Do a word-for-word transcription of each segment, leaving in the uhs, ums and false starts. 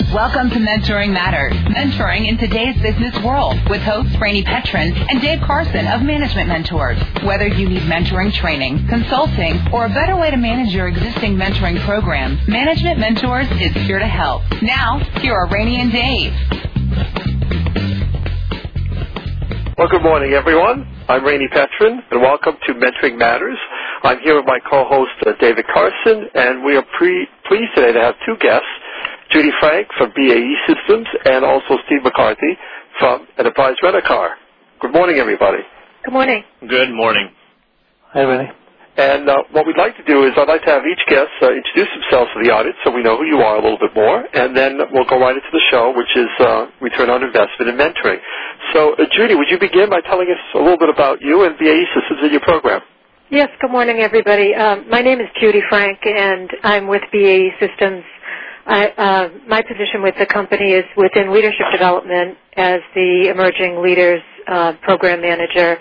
Welcome to Mentoring Matters, mentoring in today's business world with hosts Rainey Petrin and Dave Carson of Management Mentors. Whether you need mentoring training, consulting, or a better way to manage your existing mentoring program, Management Mentors is here to help. Now, here are Rainey and Dave. Well, good morning, everyone. I'm Rainey Petrin, and welcome to Mentoring Matters. I'm here with my co-host, uh, David Carson, and we are pre- pleased today to have two guests, Judy Frank from B A E Systems and also Steve McCarthy from Enterprise Rent-A-Car. Good morning, everybody. Good morning. Good morning. Hi, Rainey. And uh, what we'd like to do is I'd like to have each guest uh, introduce themselves to the audience so we know who you are a little bit more, and then we'll go right into the show, which is uh, return on investment and mentoring. So, uh, Judy, would you begin by telling us a little bit about you and B A E Systems and your program? Yes, good morning, everybody. Um, my name is Judy Frank, and I'm with B A E Systems. I, uh, my position with the company is within leadership development as the Emerging Leaders uh, Program Manager.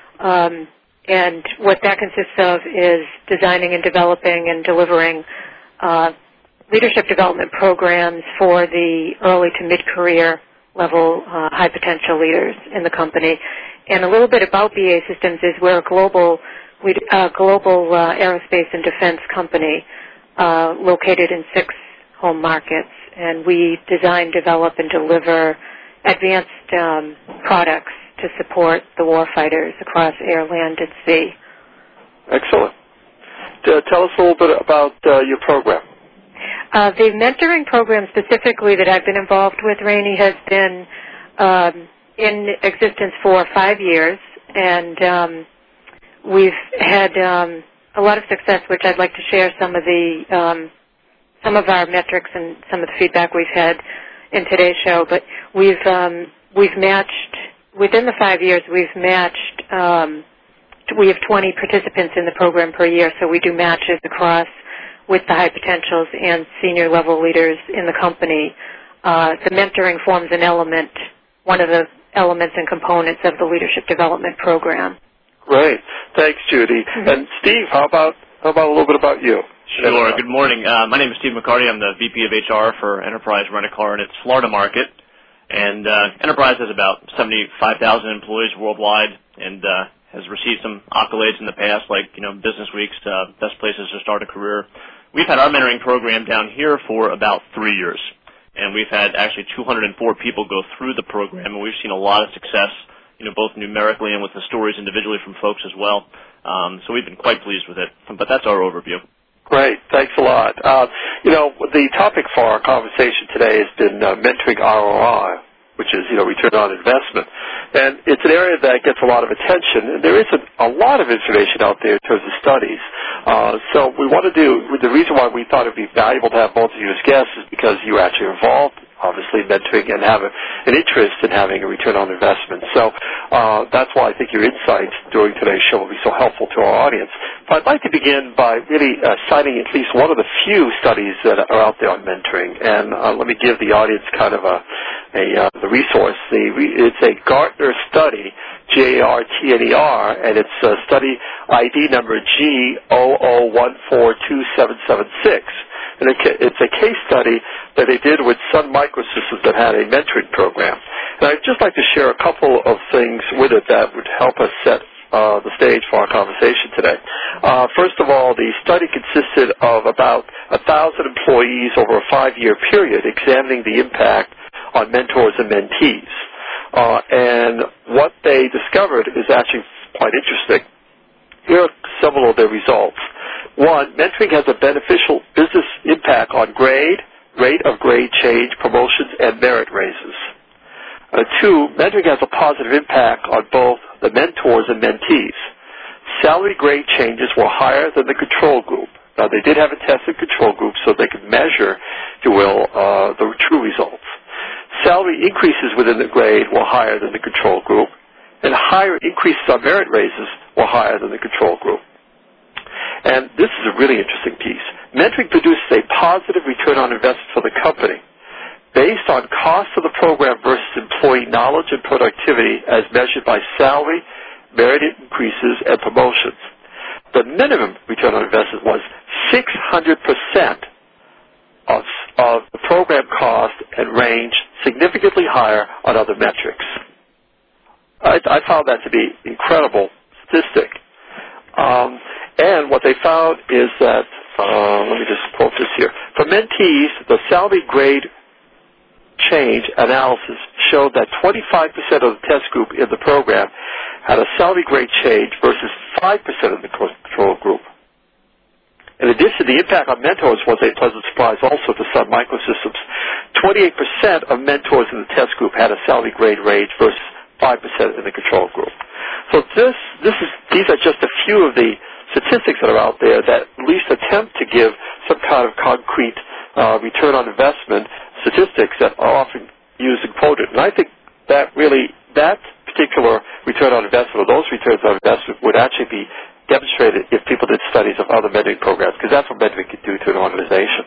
Um, and what that consists of is designing and developing and delivering uh, leadership development programs for the early to mid-career level uh, high-potential leaders in the company. And a little bit about B A E Systems is we're a global, uh, global uh, aerospace and defense company uh, located in six home markets, and we design, develop, and deliver advanced um, products to support the warfighters across air, land, and sea. Excellent. Uh, tell us a little bit about uh, your program. Uh, the mentoring program specifically that I've been involved with, Rainey, has been um, in existence for five years, and um, we've had um, a lot of success, which I'd like to share some of the um, some of our metrics and some of the feedback we've had in today's show. But we've um, we've matched within the five years. We've matched. Um, we have twenty participants in the program per year, so we do matches across with the high potentials and senior level leaders in the company. Uh, the mentoring forms an element, one of the elements and components of the leadership development program. Great. Thanks, Judy. Mm-hmm. And Steve, how about how about a little bit about you? Sure. Good morning. Uh, my name is Steve McCarty. I'm the V P of H R for Enterprise Rent-A-Car in its Florida market. And uh, Enterprise has about seventy-five thousand employees worldwide and uh, has received some accolades in the past, like, you know, Business Week's uh, best places to start a career. We've had our mentoring program down here for about three years. And we've had actually two hundred four people go through the program, and we've seen a lot of success, you know, both numerically and with the stories individually from folks as well. Um, so we've been quite pleased with it. But that's our overview. Great. Thanks a lot. Uh, you know, the topic for our conversation today has been uh, mentoring R O I, which is, you know, return on investment. And it's an area that gets a lot of attention, and there isn't a lot of information out there in terms of studies. Uh, so we want to do, the reason why we thought it would be valuable to have both of you as guests is because you're actually involved, obviously, mentoring and have a, an interest in having a return on investment. So uh, that's why I think your insights during today's show will be so helpful to our audience. But I'd like to begin by really uh, citing at least one of the few studies that are out there on mentoring. And uh, let me give the audience kind of a, a uh, the resource. The re- it's a Gartner study, G A R T N E R, and it's uh, study I D number G zero zero one four two seven seven six. And it's a case study that they did with Sun Microsystems that had a mentoring program. And I'd just like to share a couple of things with it that would help us set uh, the stage for our conversation today. Uh, first of all, the study consisted of about one thousand employees over a five-year period examining the impact on mentors and mentees. Uh, and what they discovered is actually quite interesting. Here are several of their results. One, mentoring has a beneficial business impact on grade, rate of grade change, promotions, and merit raises. Uh, two, mentoring has a positive impact on both the mentors and mentees. Salary grade changes were higher than the control group. Now, they did have a tested control group so they could measure, if you will, uh, the true results. Salary increases within the grade were higher than the control group, and higher increases on merit raises were higher than the control group. And this is a really interesting piece. Mentoring produces a positive return on investment for the company based on cost of the program versus employee knowledge and productivity as measured by salary, merit increases, and promotions. The minimum return on investment was six hundred percent of, of the program cost and range significantly higher on other metrics. I, I found that to be an incredible statistic. Um, and what they found is that, uh, let me just quote this here. For mentees, the salary grade change analysis showed that twenty-five percent of the test group in the program had a salary grade change versus five percent of the control group. In addition, the impact on mentors was a pleasant surprise also to Sun Microsystems. twenty-eight percent of mentors in the test group had a salary grade range versus five percent in the control group. So this, this is, these are just a few of the statistics that are out there that at least attempt to give some kind of concrete uh, return on investment statistics that are often used and quoted. And I think that really, that particular return on investment, or those returns on investment, would actually be demonstrated if people did studies of other mentoring programs, because that's what mentoring can do to an organization.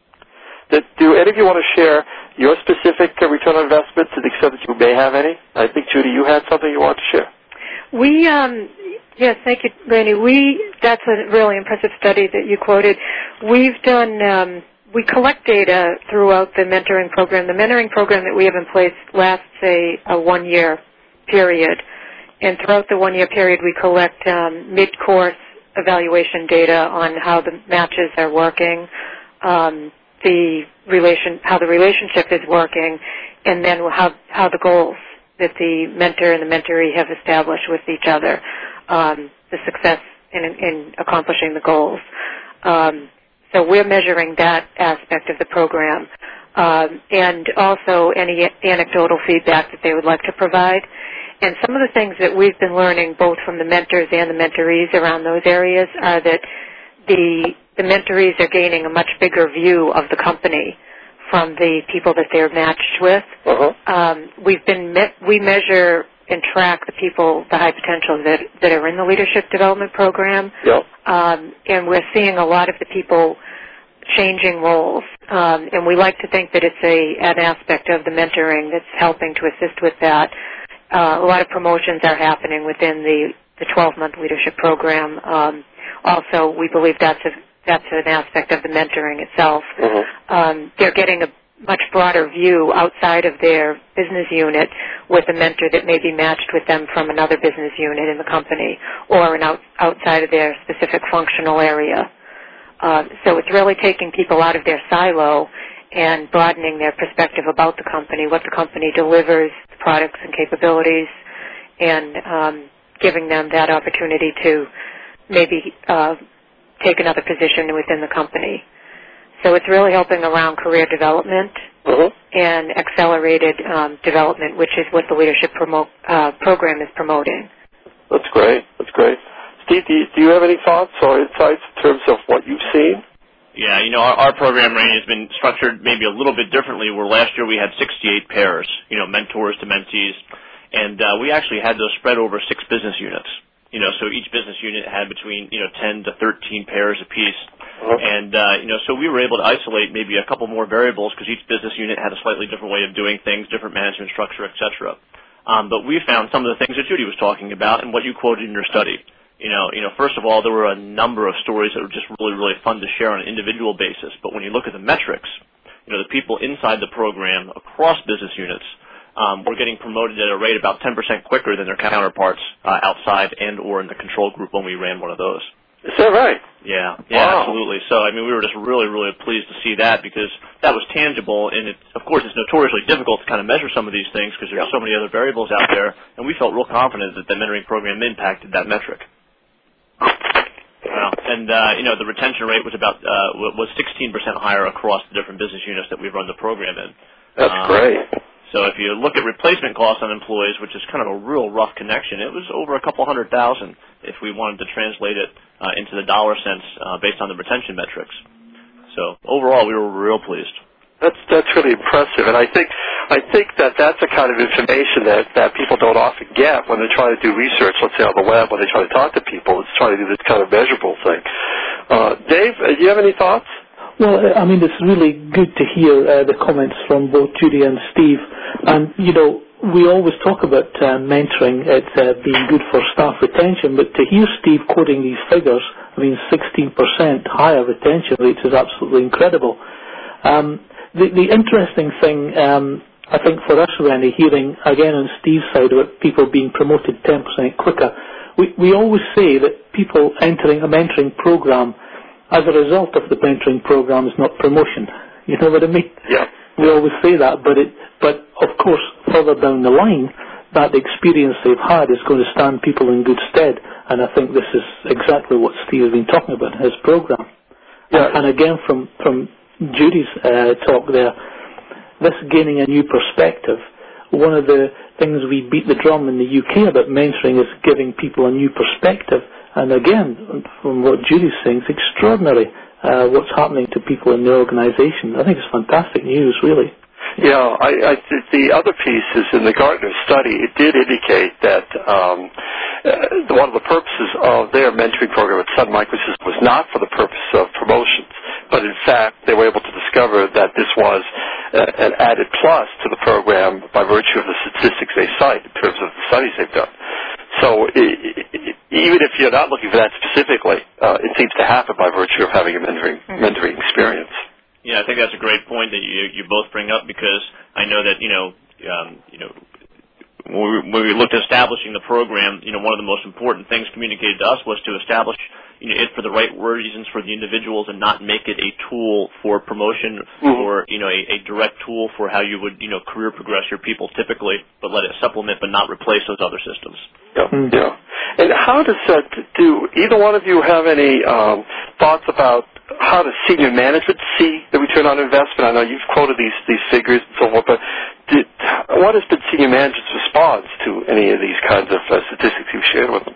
Do, do any of you want to share your specific uh, return on investment to the extent that you may have any? I think, Judy, you had something you wanted to share. We, um, yes, thank you, Randy. We, that's a really impressive study that you quoted. We've done, um, we collect data throughout the mentoring program. The mentoring program that we have in place lasts a, a one-year period. And throughout the one-year period, we collect um, mid-course evaluation data on how the matches are working, um, the relation, how the relationship is working, and then how, how the goals that the mentor and the mentoree have established with each other, um, the success in, in accomplishing the goals. Um, so we're measuring that aspect of the program, um, and also any anecdotal feedback that they would like to provide. And some of the things that we've been learning, both from the mentors and the mentorees around those areas, are that the the mentorees are gaining a much bigger view of the company from the people that they're matched with. Uh-huh. Um, we've been me- we measure and track the people, the high potential that that are in the leadership development program. Yep. Um, and we're seeing a lot of the people changing roles. Um, and we like to think that it's a an aspect of the mentoring that's helping to assist with that. Uh, a lot of promotions are happening within the, the twelve-month leadership program. Um, also, we believe that's a, that's an aspect of the mentoring itself. Mm-hmm. Um, they're getting a much broader view outside of their business unit with a mentor that may be matched with them from another business unit in the company or an out, outside of their specific functional area. Uh, so it's really taking people out of their silo and broadening their perspective about the company, what the company delivers, products and capabilities, and um, giving them that opportunity to maybe uh, take another position within the company. So it's really helping around career development uh-huh. and accelerated um, development, which is what the leadership promote, uh, program is promoting. That's great. That's great. Steve, do you, do you have any thoughts or insights in terms of what you've seen? Yeah, you know, our, our program range has been structured maybe a little bit differently, where last year we had sixty-eight pairs, you know, mentors to mentees, and uh, we actually had those spread over six business units. You know, so each business unit had between, you know, ten to thirteen pairs apiece. Uh-huh. And, uh, you know, so we were able to isolate maybe a couple more variables because each business unit had a slightly different way of doing things, different management structure, et cetera. Um, but we found some of the things that Judy was talking about and what you quoted in your study. You know, you know, first of all, there were a number of stories that were just really, really fun to share on an individual basis. But when you look at the metrics, you know, the people inside the program across business units um, were getting promoted at a rate about ten percent quicker than their counterparts uh, outside and or in the control group when we ran one of those. Is that right? Yeah, yeah, wow. Absolutely. So, I mean, we were just really, really pleased to see that because that was tangible, and it, of course, it's notoriously difficult to kind of measure some of these things because there's yeah. so many other variables out there, and we felt real confident that the mentoring program impacted that metric. Wow. And, uh, you know, the retention rate was about, uh, was sixteen percent higher across the different business units that we've run the program in. That's um, great. So if you look at replacement costs on employees, which is kind of a real rough connection, it was over a couple hundred thousand if we wanted to translate it uh, into the dollar cents uh, based on the retention metrics. So overall, we were real pleased. That's that's really impressive, and I think I think that that's the kind of information that, that people don't often get when they're trying to do research. Let's say on the web, when they try to talk to people, it's trying to do this kind of measurable thing. Uh, Dave, do you have any thoughts? Well, I mean, it's really good to hear uh, the comments from both Judy and Steve. And, you know, we always talk about uh, mentoring, it uh, being good for staff retention, but to hear Steve quoting these figures, I mean, sixteen percent higher retention rates is absolutely incredible. Um, the, the interesting thing, um, I think for us, Rennie, hearing again on Steve's side about people being promoted ten percent quicker, we, we always say that people entering a mentoring program as a result of the mentoring program is not promotion. You know what I mean? Yeah. We always say that, but it, but of course, further down the line, that experience they've had is going to stand people in good stead. And I think this is exactly what Steve has been talking about in his program. Yeah. And, and again, from from Judy's uh, talk there, this gaining a new perspective. One of the things we beat the drum in the U K about mentoring is giving people a new perspective. And again, from what Judy's saying, it's extraordinary uh, what's happening to people in the organisation. I think it's fantastic news, really. Yeah, I, I, the other piece is in the Gartner study, it did indicate that um, uh, one of the purposes of their mentoring program at Sun Microsystems was not for the purpose of promotions, but in fact they were able to discover that this was uh, an added plus to the program by virtue of the statistics they cite in terms of the studies they've done. So it, it, even if you're not looking for that specifically, uh, it seems to happen by virtue of having a mentoring, mentoring experience. Yeah, I think that's a great point that you you both bring up, because I know that, you know, um, you know, when we, when we looked at establishing the program, you know, one of the most important things communicated to us was to establish, you know, it for the right reasons for the individuals and not make it a tool for promotion mm-hmm. or, you know, a, a direct tool for how you would, you know, career progress your people typically, but let it supplement but not replace those other systems. Yeah, mm-hmm. yeah. And how does that do? Either one of you have any um, thoughts about how does senior management see the return on investment? I know you've quoted these these figures and so forth, but did, what has been senior management's response to any of these kinds of uh, statistics you've shared with them?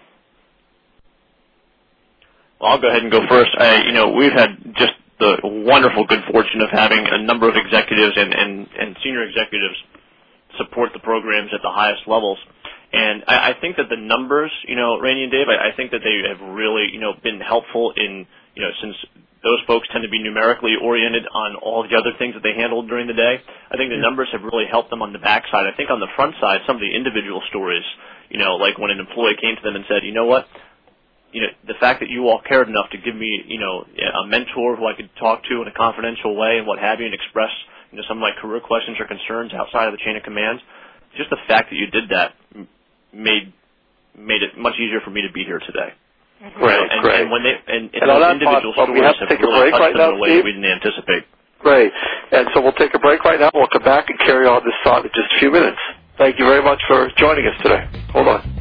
Well, I'll go ahead and go first. I, you know, we've had just the wonderful good fortune of having a number of executives and, and, and senior executives support the programs at the highest levels. And I, I think that the numbers, you know, Rainey and Dave, I, I think that they have really, you know, been helpful in, you know, since those folks tend to be numerically oriented on all the other things that they handled during the day. I think the numbers have really helped them on the backside. I think on the front side, some of the individual stories, you know, like when an employee came to them and said, you know what, you know, the fact that you all cared enough to give me, you know, a mentor who I could talk to in a confidential way and what have you, and express, you know, some of my career questions or concerns outside of the chain of command, just the fact that you did that made made it much easier for me to be here today. Great, and, great. And when they and, and, and those on individual part, stories we have to have take a really break right touched them now, in a way Steve? that we didn't anticipate. Great. And so we'll take a break right now. We'll come back and carry on this thought in just a few minutes. Thank you very much for joining us today. Hold on.